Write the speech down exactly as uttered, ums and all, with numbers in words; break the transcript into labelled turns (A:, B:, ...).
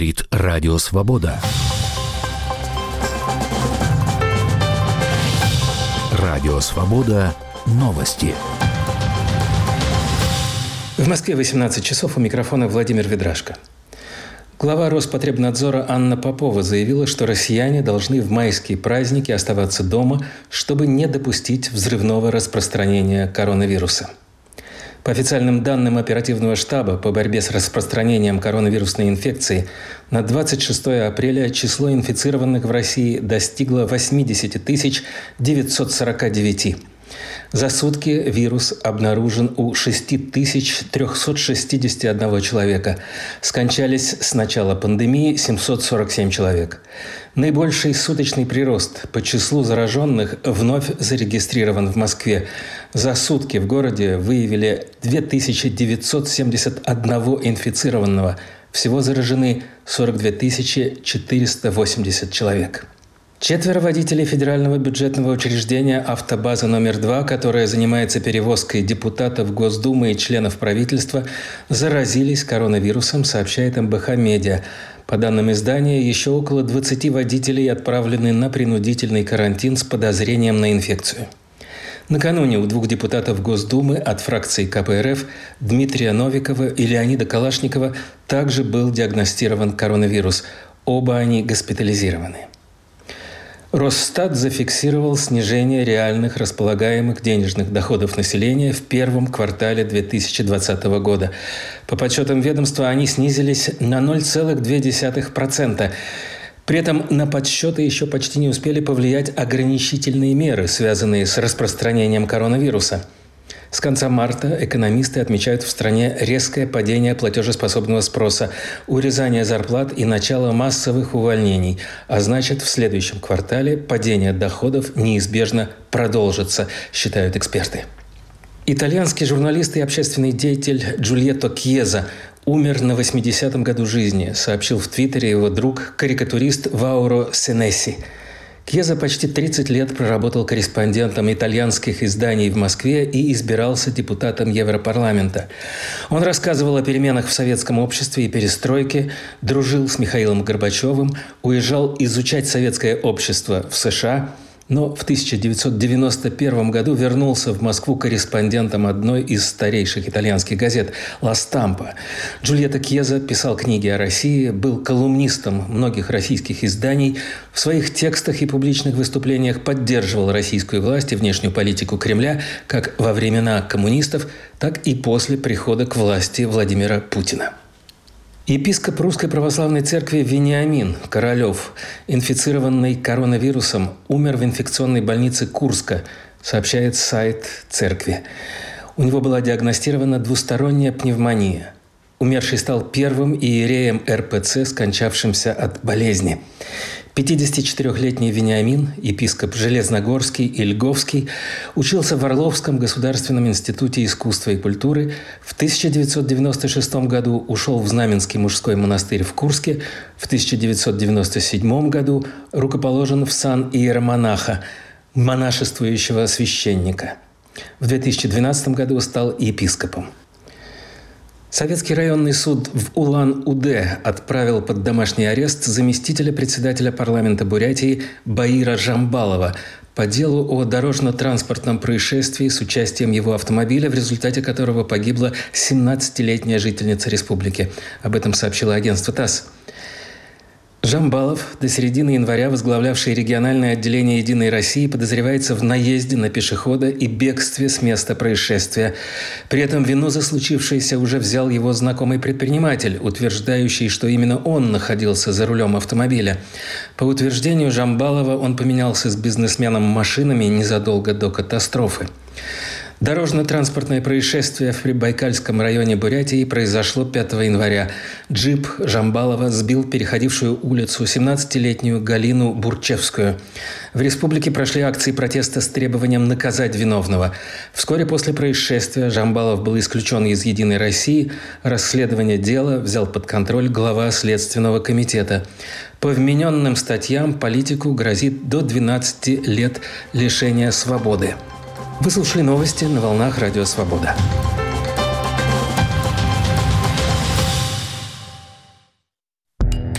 A: Радио Свобода. Радио Свобода. Новости.
B: В Москве восемнадцать часов, у микрофона Владимир Ведрашко. Глава Роспотребнадзора Анна Попова заявила, что россияне должны в майские праздники оставаться дома, чтобы не допустить взрывного распространения коронавируса. По официальным данным оперативного штаба по борьбе с распространением коронавирусной инфекции, на двадцать шестое апреля число инфицированных в России достигло восемьдесят тысяч девятьсот сорок девять. За сутки вирус обнаружен у шесть тысяч триста шестьдесят один человека. Скончались с начала пандемии семьсот сорок семь человек. Наибольший суточный прирост по числу зараженных вновь зарегистрирован в Москве. За сутки в городе выявили две тысячи девятьсот семьдесят один инфицированного. Всего заражены сорок две тысячи четыреста восемьдесят человек. Четверо водителей федерального бюджетного учреждения «Автобаза номер два», которое занимается перевозкой депутатов Госдумы и членов правительства, заразились коронавирусом, сообщает эм бэ ха Медиа. По данным издания, еще около двадцати водителей отправлены на принудительный карантин с подозрением на инфекцию. Накануне у двух депутатов Госдумы от фракции ка пэ эр эф Дмитрия Новикова и Леонида Калашникова также был диагностирован коронавирус. Оба они госпитализированы. Росстат зафиксировал снижение реальных располагаемых денежных доходов населения в первом квартале две тысячи двадцатого года. По подсчетам ведомства, они снизились на ноль целых две десятых процента. При этом на подсчеты еще почти не успели повлиять ограничительные меры, связанные с распространением коронавируса. С конца марта экономисты отмечают в стране резкое падение платежеспособного спроса, урезание зарплат и начало массовых увольнений, а значит, в следующем квартале падение доходов неизбежно продолжится, считают эксперты. Итальянский журналист и общественный деятель Джульетто Кьеза умер на восьмидесятом году жизни, сообщил в Твиттере его друг, карикатурист Вауро Сенеси. Кьеза почти тридцать лет проработал корреспондентом итальянских изданий в Москве и избирался депутатом Европарламента. Он рассказывал о переменах в советском обществе и перестройке, дружил с Михаилом Горбачевым, уезжал изучать советское общество в США, но в тысяча девятьсот девяносто первом году вернулся в Москву корреспондентом одной из старейших итальянских газет «Ла Стампа». Джульетто Кьеза писал книги о России, был колумнистом многих российских изданий, в своих текстах и публичных выступлениях поддерживал российскую власть и внешнюю политику Кремля как во времена коммунистов, так и после прихода к власти Владимира Путина. Епископ Русской Православной Церкви Вениамин Королев, инфицированный коронавирусом, умер в инфекционной больнице Курска, сообщает сайт церкви. У него была диагностирована двусторонняя пневмония. Умерший стал первым иереем эр пэ цэ, скончавшимся от болезни. пятидесятичетырёхлетний Вениамин, епископ Железногорский и Льговский, учился в Орловском государственном институте искусства и культуры. В тысяча девятьсот девяносто шестом году ушел в Знаменский мужской монастырь в Курске. В тысяча девятьсот девяносто седьмом году рукоположен в сан иеромонаха, монашествующего священника. В две тысячи двенадцатом году стал епископом. Советский районный суд в Улан-Удэ отправил под домашний арест заместителя председателя парламента Бурятии Баира Жамбалова по делу о дорожно-транспортном происшествии с участием его автомобиля, в результате которого погибла семнадцатилетняя жительница республики. Об этом сообщило агентство ТАСС. Жамбалов, до середины января возглавлявший региональное отделение «Единой России», подозревается в наезде на пешехода и бегстве с места происшествия. При этом вину за случившееся уже взял его знакомый предприниматель, утверждающий, что именно он находился за рулем автомобиля. По утверждению Жамбалова, он поменялся с бизнесменом машинами незадолго до катастрофы. Дорожно-транспортное происшествие в Прибайкальском районе Бурятии произошло пятого января. Джип Жамбалова сбил переходившую улицу семнадцатилетнюю Галину Бурчевскую. В республике прошли акции протеста с требованием наказать виновного. Вскоре после происшествия Жамбалов был исключен из «Единой России». Расследование дела взял под контроль глава Следственного комитета. По вмененным статьям политику грозит до двенадцати лет лишения свободы. Вы слушали новости на волнах Радио Свобода.